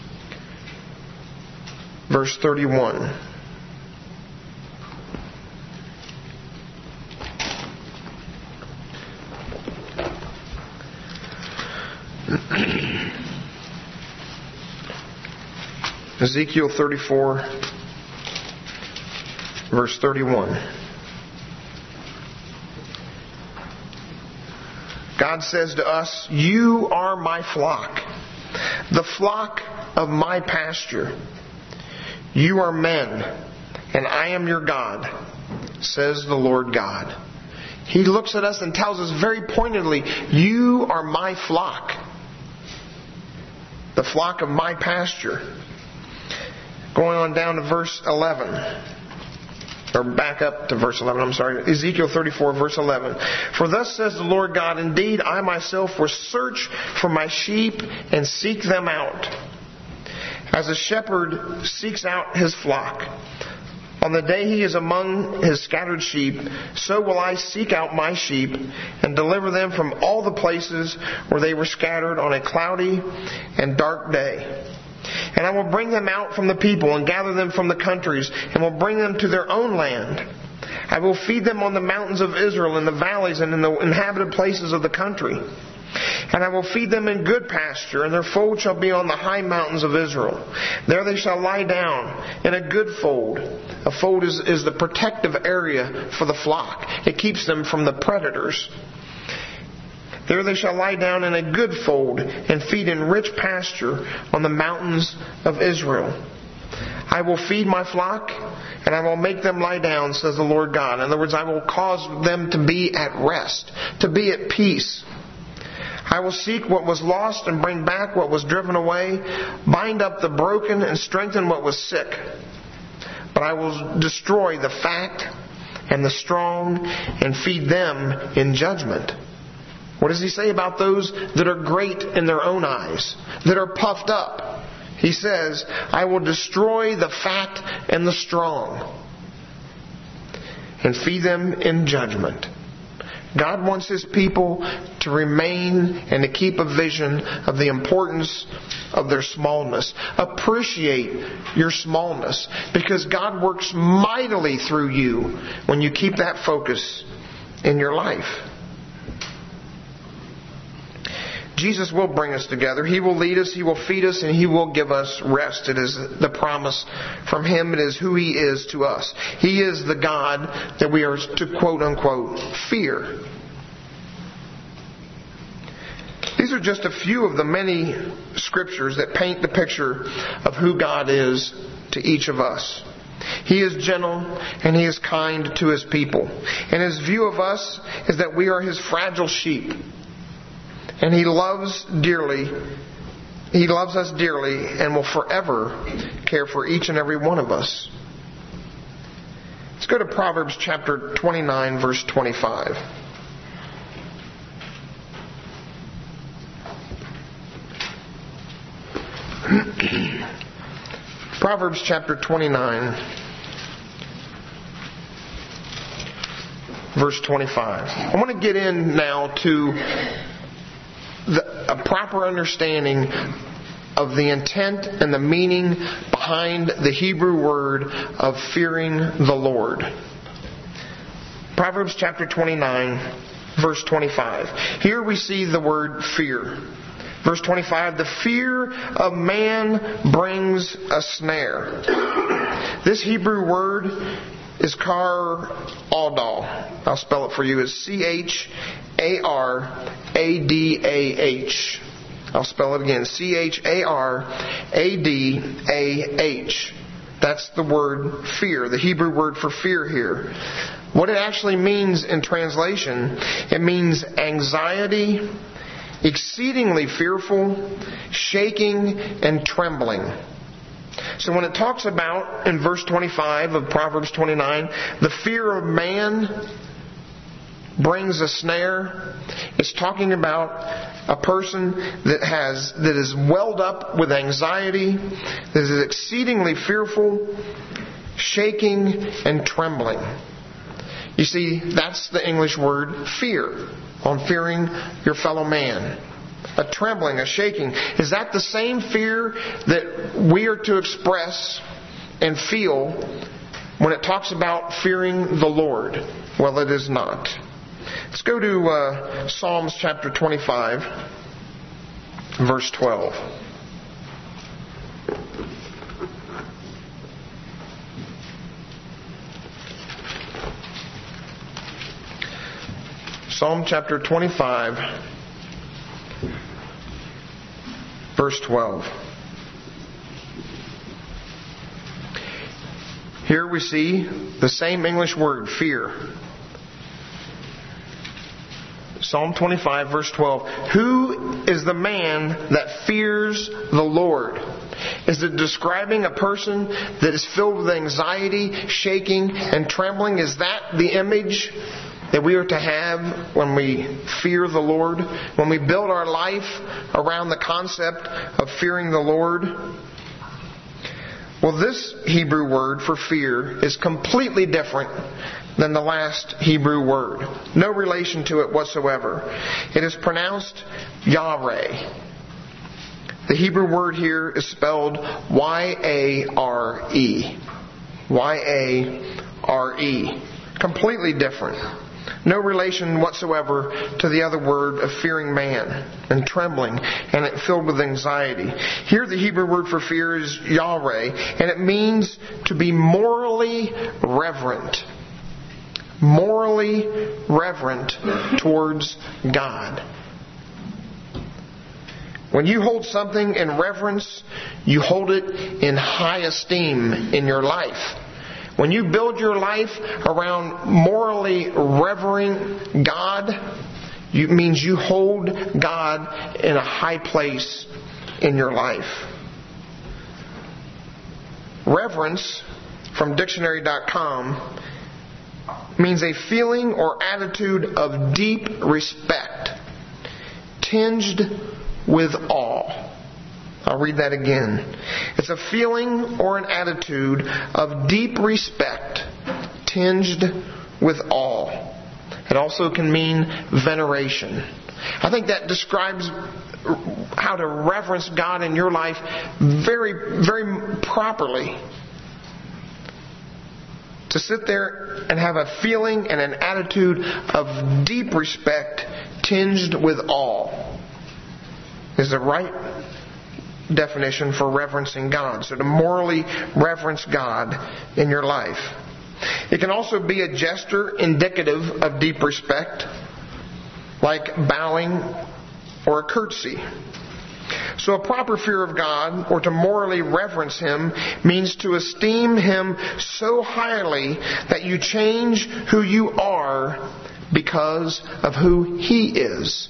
verse 31. Ezekiel 34, verse 31. God says to us, You are my flock, the flock of my pasture. You are men, and I am your God. says the Lord God. He looks at us and tells us very pointedly, you are my flock, the flock of my pasture. Going on down to verse 11. Or back up to verse 11, I'm sorry. Ezekiel 34, verse 11. For thus says the Lord God, indeed, I myself will search for my sheep and seek them out, as a shepherd seeks out his flock. On the day he is among his scattered sheep, so will I seek out my sheep and deliver them from all the places where they were scattered on a cloudy and dark day. And I will bring them out from the people and gather them from the countries and will bring them to their own land. I will feed them on the mountains of Israel, in the valleys and in the inhabited places of the country. And I will feed them in good pasture, and their fold shall be on the high mountains of Israel. There they shall lie down in a good fold. A fold is the protective area for the flock. It keeps them from the predators. There they shall lie down in a good fold and feed in rich pasture on the mountains of Israel. I will feed my flock, and I will make them lie down, says the Lord God. In other words, I will cause them to be at rest, to be at peace. I will seek what was lost and bring back what was driven away, bind up the broken and strengthen what was sick. But I will destroy the fat and the strong and feed them in judgment. What does he say about those that are great in their own eyes, that are puffed up? He says, I will destroy the fat and the strong and feed them in judgment. God wants His people to remain and to keep a vision of the importance of their smallness. Appreciate your smallness, because God works mightily through you when you keep that focus in your life. Jesus will bring us together. He will lead us. He will feed us, and He will give us rest. It is the promise from Him. It is who He is to us. He is the God that we are to quote unquote fear. These are just a few of the many scriptures that paint the picture of who God is to each of us. He is gentle and He is kind to His people. And His view of us is that we are His fragile sheep. And He loves dearly. He loves us dearly and will forever care for each and every one of us. Let's go to Proverbs chapter 29, verse 25. Proverbs chapter 29, verse 25. I want to get in now to a proper understanding of the intent and the meaning behind the Hebrew word of fearing the Lord. Proverbs chapter 29, verse 25. Here we see the word fear. Verse 25, the fear of man brings a snare. This Hebrew word is kar adah. I'll spell it for you. It's C-H-A-R-A-D-A-H. I'll spell it again. C-H-A-R-A-D-A-H. That's the word fear, the Hebrew word for fear here. What it actually means in translation, it means anxiety, exceedingly fearful, shaking, and trembling. So when it talks about, in verse 25 of Proverbs 29, the fear of man brings a snare, it's talking about a person that is welled up with anxiety, that is exceedingly fearful, shaking, and trembling. You see, that's the English word fear, on fearing your fellow man. A trembling, a shaking. Is that the same fear that we are to express and feel when it talks about fearing the Lord? Well, it is not. Let's go to Psalms chapter 25, verse 12. Psalm chapter 25, verse 12. Here we see the same English word, fear. Psalm 25, verse 12. Who is the man that fears the Lord? Is it describing a person that is filled with anxiety, shaking, and trembling? Is that the image that we are to have when we fear the Lord? When we build our life around the concept of fearing the Lord? Well, this Hebrew word for fear is completely different than the last Hebrew word. No relation to it whatsoever. It is pronounced Yare. The Hebrew word here is spelled Y-A-R-E. Y-A-R-E. Completely different. No relation whatsoever to the other word of fearing man and trembling and it filled with anxiety. Here the Hebrew word for fear is Yare, and it means to be morally reverent. Morally reverent towards God. When you hold something in reverence, you hold it in high esteem in your life. When you build your life around morally revering God, it means you hold God in a high place in your life. Reverence, from dictionary.com, means a feeling or attitude of deep respect, tinged with awe. I'll read that again. It's a feeling or an attitude of deep respect, tinged with awe. It also can mean veneration. I think that describes how to reverence God in your life very, very properly. To sit there and have a feeling and an attitude of deep respect tinged with awe is the right definition for reverencing God. So to morally reverence God in your life. It can also be a gesture indicative of deep respect, like bowing or a curtsy. So a proper fear of God, or to morally reverence Him, means to esteem Him so highly that you change who you are because of who He is.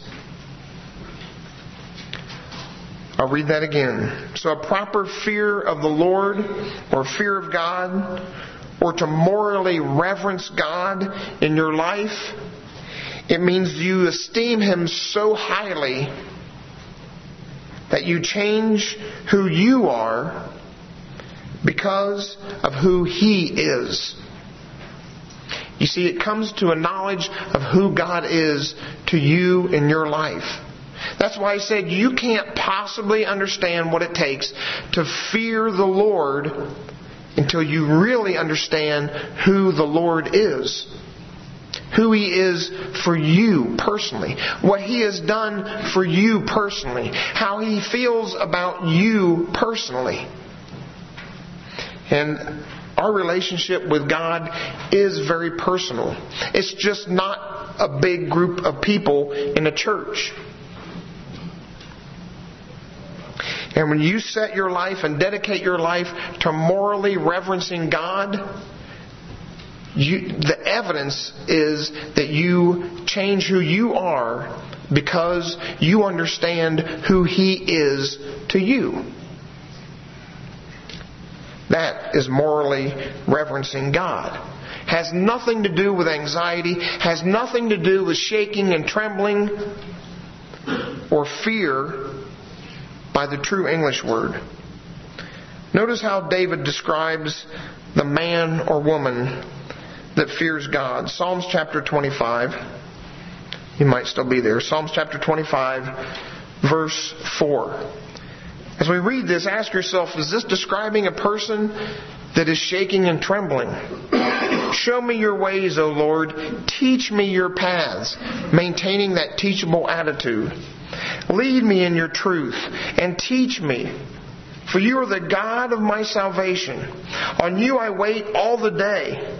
I'll read that again. So a proper fear of the Lord, or fear of God, or to morally reverence God in your life, it means you esteem Him so highly that you change who you are because of who He is. You see, it comes to a knowledge of who God is to you in your life. That's why I said you can't possibly understand what it takes to fear the Lord until you really understand who the Lord is. Who He is for you personally. What He has done for you personally. How He feels about you personally. And our relationship with God is very personal. It's just not a big group of people in a church. And when you set your life and dedicate your life to morally reverencing God, the evidence is that you change who you are because you understand who He is to you. That is morally reverencing God. Has nothing to do with anxiety, has nothing to do with shaking and trembling or fear by the true English word. Notice how David describes the man or woman that fears God. Psalms chapter 25. You might still be there. Psalms chapter 25, verse 4. As we read this, ask yourself, is this describing a person that is shaking and trembling? Show me your ways, O Lord. Teach me your paths, maintaining that teachable attitude. Lead me in your truth and teach me, for you are the God of my salvation. On you I wait all the day.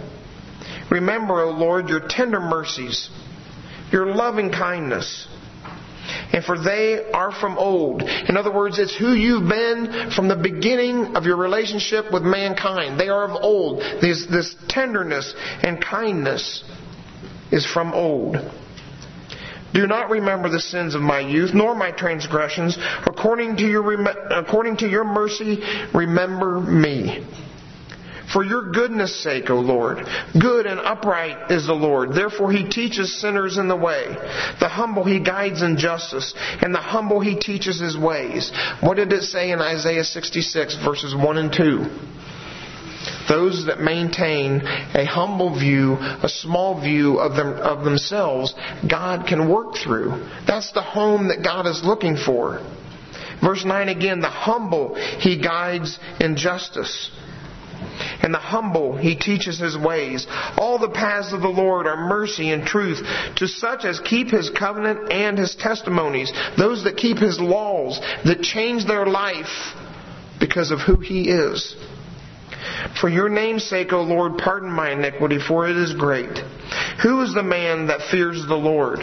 Remember, O Lord, your tender mercies, your loving kindness, and for they are from old. In other words, it's who you've been from the beginning of your relationship with mankind. They are of old. This tenderness and kindness is from old. Do not remember the sins of my youth, nor my transgressions. According to your mercy, remember me. For your goodness' sake, O Lord, good and upright is the Lord. Therefore he teaches sinners in the way. The humble he guides in justice, and the humble he teaches his ways. What did it say in Isaiah 66, verses 1 and 2? Those that maintain a humble view, a small view of themselves, God can work through. That's the home that God is looking for. Verse 9 again, the humble he guides in justice, and the humble he teaches his ways. All the paths of the Lord are mercy and truth to such as keep his covenant and his testimonies. Those that keep his laws, that change their life because of who he is. For your name's sake, O Lord, pardon my iniquity, for it is great. Who is the man that fears the Lord?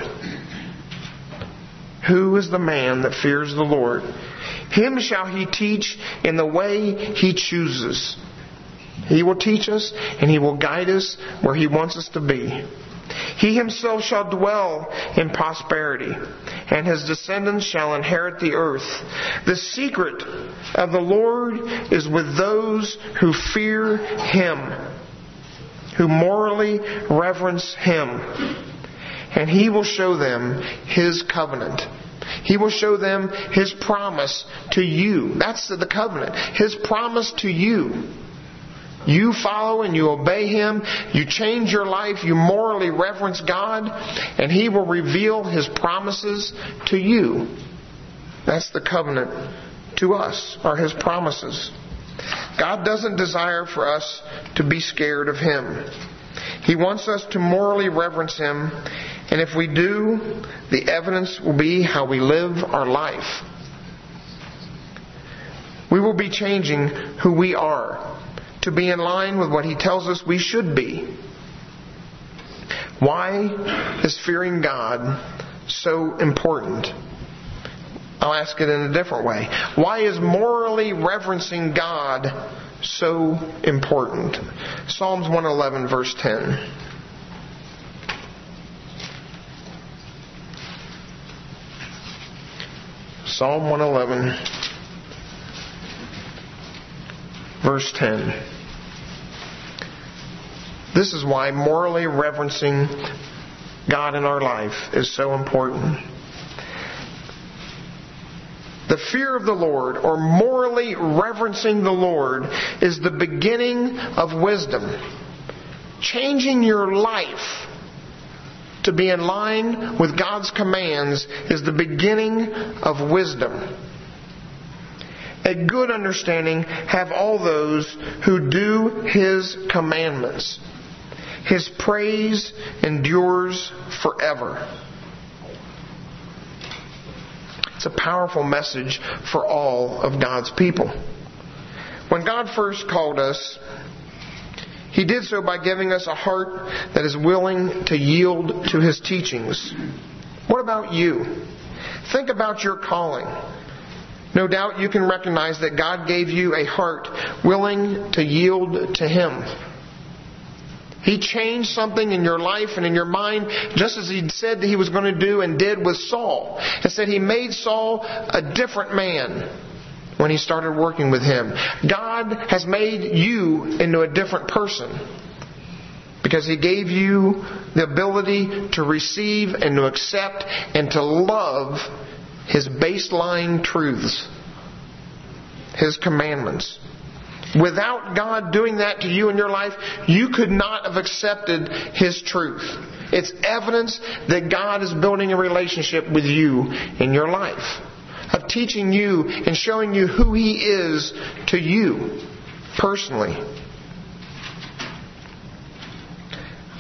Who is the man that fears the Lord? Him shall he teach in the way he chooses. He will teach us and he will guide us where he wants us to be. He himself shall dwell in prosperity, and his descendants shall inherit the earth. The secret of the Lord is with those who fear him, who morally reverence him. And he will show them his covenant. He will show them his promise to you. That's the covenant. His promise to you. You follow and you obey him. You change your life. You morally reverence God. And he will reveal his promises to you. That's the covenant to us, are his promises. God doesn't desire for us to be scared of him. He wants us to morally reverence him. And if we do, the evidence will be how we live our life. We will be changing who we are to be in line with what he tells us we should be. Why is fearing God so important? I'll ask it in a different way. Why is morally reverencing God so important? Psalms 111, verse 10. Psalm 111, verse 10. This is why morally reverencing God in our life is so important. The fear of the Lord, or morally reverencing the Lord, is the beginning of wisdom. Changing your life to be in line with God's commands is the beginning of wisdom. A good understanding have all those who do his commandments. His praise endures forever. It's a powerful message for all of God's people. When God first called us, he did so by giving us a heart that is willing to yield to his teachings. What about you? Think about your calling. No doubt you can recognize that God gave you a heart willing to yield to him. He changed something in your life and in your mind, just as he said that he was going to do and did with Saul. He said he made Saul a different man when he started working with him. God has made you into a different person because he gave you the ability to receive and to accept and to love his baseline truths, his commandments. Without God doing that to you in your life, you could not have accepted his truth. It's evidence that God is building a relationship with you in your life, of teaching you and showing you who he is to you personally.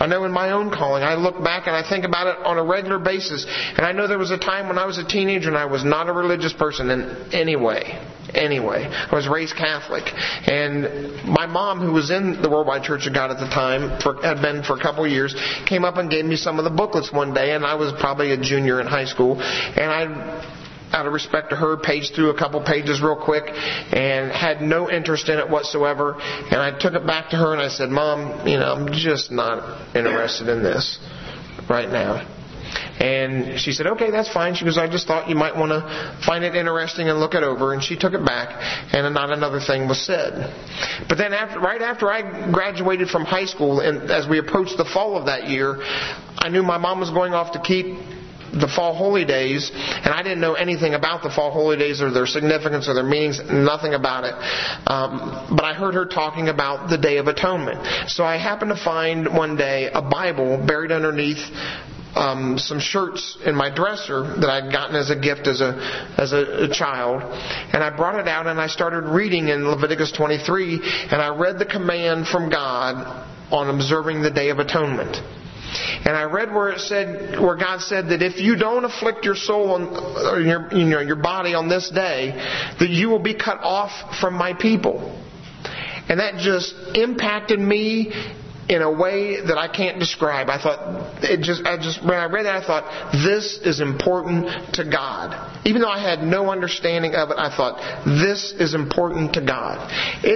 I know in my own calling, I look back and I think about it on a regular basis. And I know there was a time when I was a teenager and I was not a religious person in any way. I was raised Catholic. And my mom, who was in the Worldwide Church of God at the time, had been for a couple of years, came up and gave me some of the booklets one day, and I was probably a junior in high school. And I, out of respect to her, paged through a couple pages real quick and had no interest in it whatsoever. And I took it back to her and I said, Mom, I'm just not interested in this right now. And she said, okay, that's fine. She goes, I just thought you might want to find it interesting and look it over. And she took it back, and not another thing was said. But then right after I graduated from high school, and as we approached the fall of that year, I knew my mom was going off to keep the fall holy days, and I didn't know anything about the fall holy days or their significance or their meanings, nothing about it. But I heard her talking about the Day of Atonement. So I happened to find one day a Bible buried underneath some shirts in my dresser that I'd gotten as a gift as a child. And I brought it out and I started reading in Leviticus 23, and I read the command from God on observing the Day of Atonement. And I read where God said that if you don't afflict your soul or your body on this day, that you will be cut off from my people. And that just impacted me in a way that I can't describe. I thought when I read that, I thought, this is important to God. Even though I had no understanding of it, I thought, this is important to God.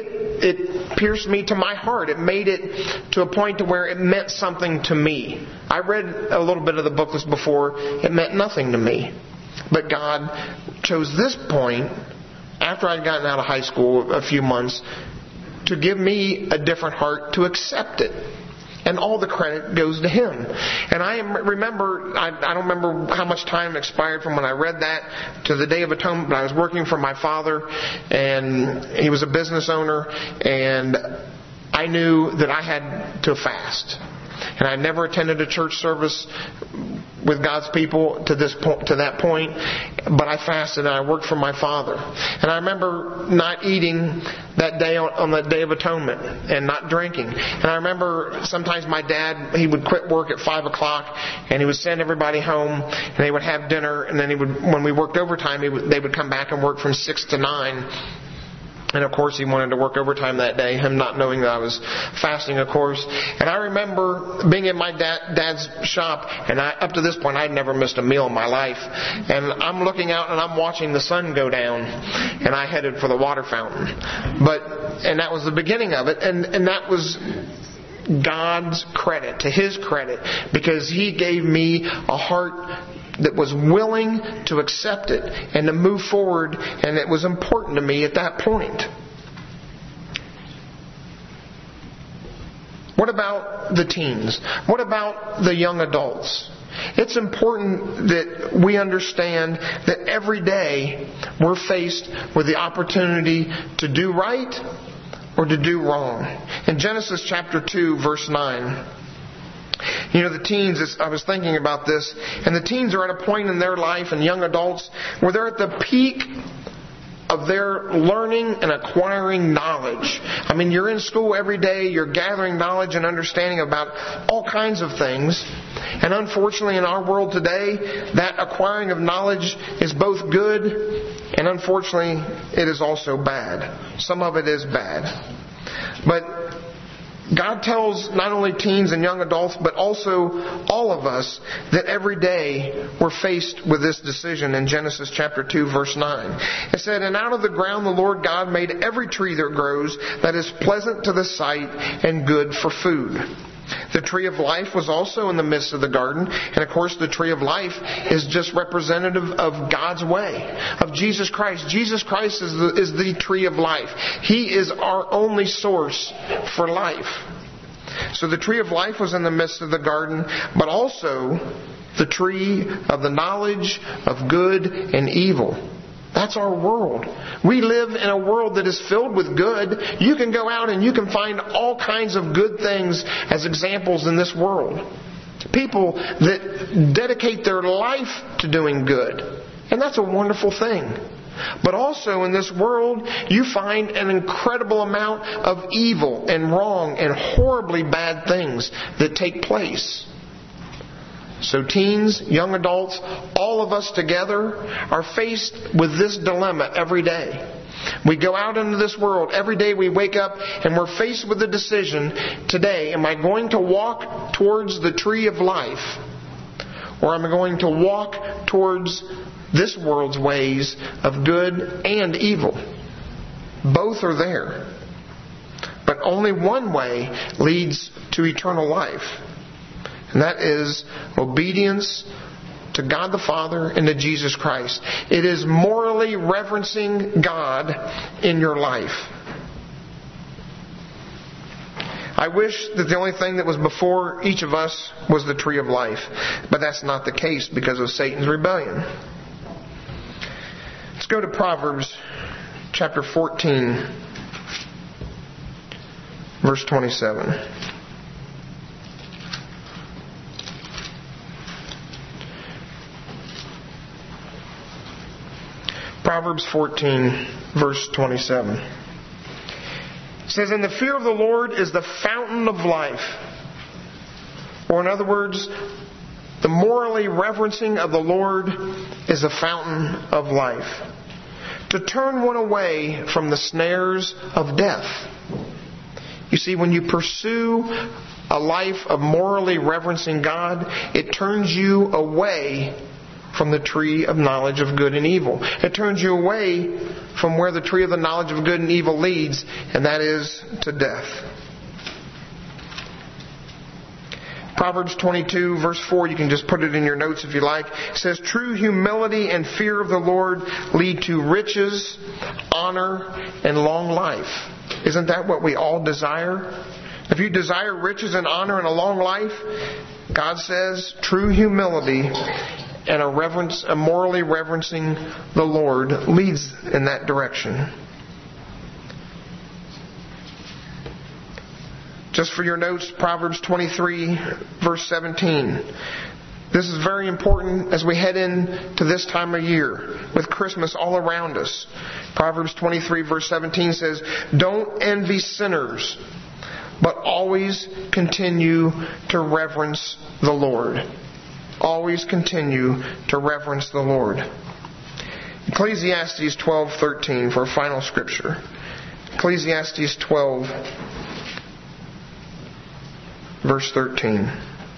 It pierced me to my heart. It made it to a point to where it meant something to me. I read a little bit of the booklets before. It meant nothing to me. But God chose this point, after I'd gotten out of high school a few months, to give me a different heart to accept it. And all the credit goes to Him. And I don't remember how much time expired from when I read that to the Day of Atonement, but I was working for my father, and he was a business owner, and I knew that I had to fast. And I never attended a church service with God's people to that point, but I fasted and I worked for my father. And I remember not eating that day on the Day of Atonement and not drinking. And I remember sometimes my dad, he would quit work at 5 o'clock and he would send everybody home and they would have dinner, and then when we worked overtime, they would come back and work from 6 to 9. And of course, he wanted to work overtime that day, him not knowing that I was fasting, of course. And I remember being in my dad's shop, and up to this point, I'd never missed a meal in my life. And I'm looking out and I'm watching the sun go down, and I headed for the water fountain. And that was the beginning of it, and that was God's credit, to His credit, because He gave me a heart that was willing to accept it and to move forward, and it was important to me at that point. What about the teens? What about the young adults? It's important that we understand that every day we're faced with the opportunity to do right or to do wrong. In Genesis chapter 2, verse 9, the teens, I was thinking about this, and the teens are at a point in their life, and young adults, where they're at the peak of their learning and acquiring knowledge. I mean, you're in school every day, you're gathering knowledge and understanding about all kinds of things. And unfortunately, in our world today, that acquiring of knowledge is both good, and unfortunately, it is also bad. Some of it is bad. But God tells not only teens and young adults, but also all of us, that every day we're faced with this decision in Genesis chapter 2, verse 9. It said, "And out of the ground the Lord God made every tree that grows, that is pleasant to the sight and good for food. The tree of life was also in the midst of the garden." And of course, the tree of life is just representative of God's way, of Jesus Christ. Jesus Christ is the tree of life. He is our only source for life. So the tree of life was in the midst of the garden, but also the tree of the knowledge of good and evil. That's our world. We live in a world that is filled with good. You can go out and you can find all kinds of good things as examples in this world. People that dedicate their life to doing good. And that's a wonderful thing. But also in this world, you find an incredible amount of evil and wrong and horribly bad things that take place. So teens, young adults, all of us together are faced with this dilemma every day. We go out into this world. Every day we wake up and we're faced with the decision, today, am I going to walk towards the tree of life? Or am I going to walk towards this world's ways of good and evil? Both are there. But only one way leads to eternal life. And that is obedience to God the Father and to Jesus Christ. It is morally reverencing God in your life. I wish that the only thing that was before each of us was the tree of life. But that's not the case because of Satan's rebellion. Let's go to Proverbs chapter 14, verse 27. Proverbs 14, verse 27. It says, "And the fear of the Lord is the fountain of life." Or in other words, the morally reverencing of the Lord is a fountain of life. To turn one away from the snares of death. You see, when you pursue a life of morally reverencing God, it turns you away from the tree of knowledge of good and evil. It turns you away from where the tree of the knowledge of good and evil leads, and that is to death. Proverbs 22, verse 4, you can just put it in your notes if you like. It says, "True humility and fear of the Lord lead to riches, honor, and long life." Isn't that what we all desire? If you desire riches and honor and a long life, God says true humility and a morally reverencing the Lord leads in that direction. Just for your notes, Proverbs 23, verse 17. This is very important as we head into this time of year with Christmas all around us. Proverbs 23, verse 17 says, "Don't envy sinners, but always continue to reverence the Lord." Always continue to reverence the Lord. Ecclesiastes 12:13 for a final scripture. Ecclesiastes 12, verse 13.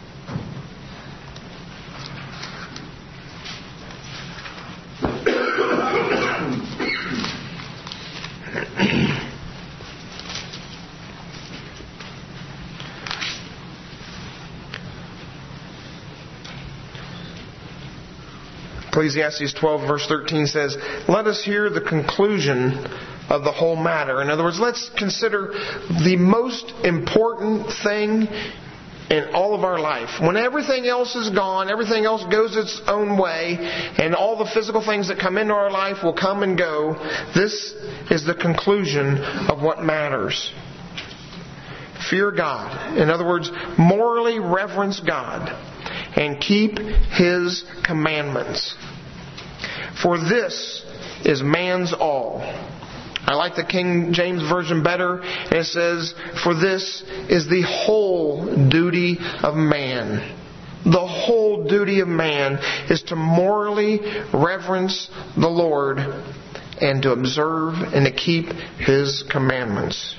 Ecclesiastes 12 verse 13 says, "Let us hear the conclusion of the whole matter." In other words, let's consider the most important thing in all of our life. When everything else is gone, everything else goes its own way, and all the physical things that come into our life will come and go, this is the conclusion of what matters. Fear God. In other words, morally reverence God and keep His commandments. For this is man's all. I like the King James Version better, and it says, "For this is the whole duty of man." The whole duty of man is to morally reverence the Lord and to observe and to keep His commandments.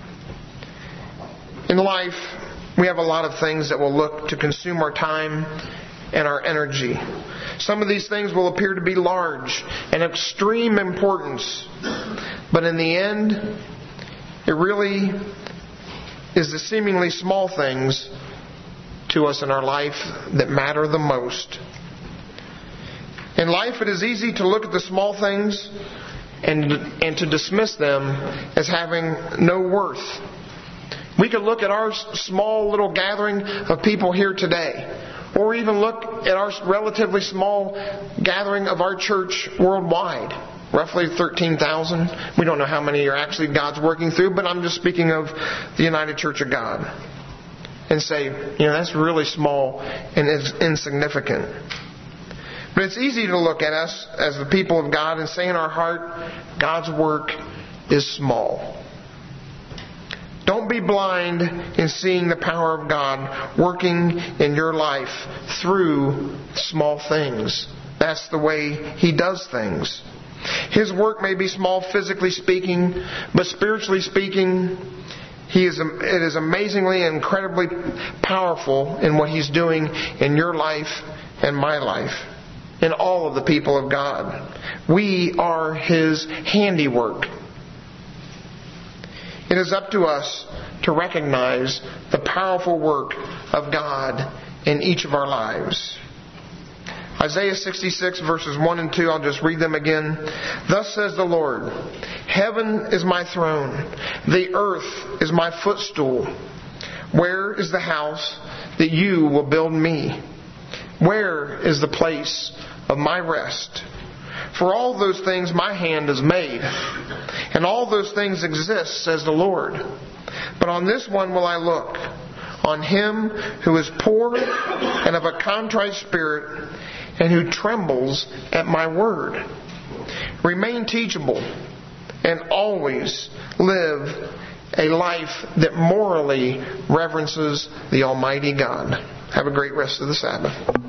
In life, we have a lot of things that will look to consume our time and our energy. Some of these things will appear to be large and of extreme importance. But in the end, it really is the seemingly small things to us in our life that matter the most. In life, it is easy to look at the small things and to dismiss them as having no worth. We could look at our small little gathering of people here today, or even look at our relatively small gathering of our church worldwide, roughly 13,000. We don't know how many are actually God's working through, but I'm just speaking of the United Church of God. And say, that's really small and is insignificant. But it's easy to look at us as the people of God and say in our heart, God's work is small. Don't be blind in seeing the power of God working in your life through small things. That's the way He does things. His work may be small physically speaking, but spiritually speaking, it is amazingly and incredibly powerful in what He's doing in your life and my life, in all of the people of God. We are His handiwork. It is up to us to recognize the powerful work of God in each of our lives. Isaiah 66 verses 1 and 2, I'll just read them again. Thus says the Lord, Heaven is my throne, the earth is my footstool. Where is the house that you will build me? Where is the place of my rest? For all those things my hand has made, and all those things exist, says the Lord. But on this one will I look, on him who is poor and of a contrite spirit, and who trembles at my word. Remain teachable, and always live a life that morally reverences the Almighty God. Have a great rest of the Sabbath.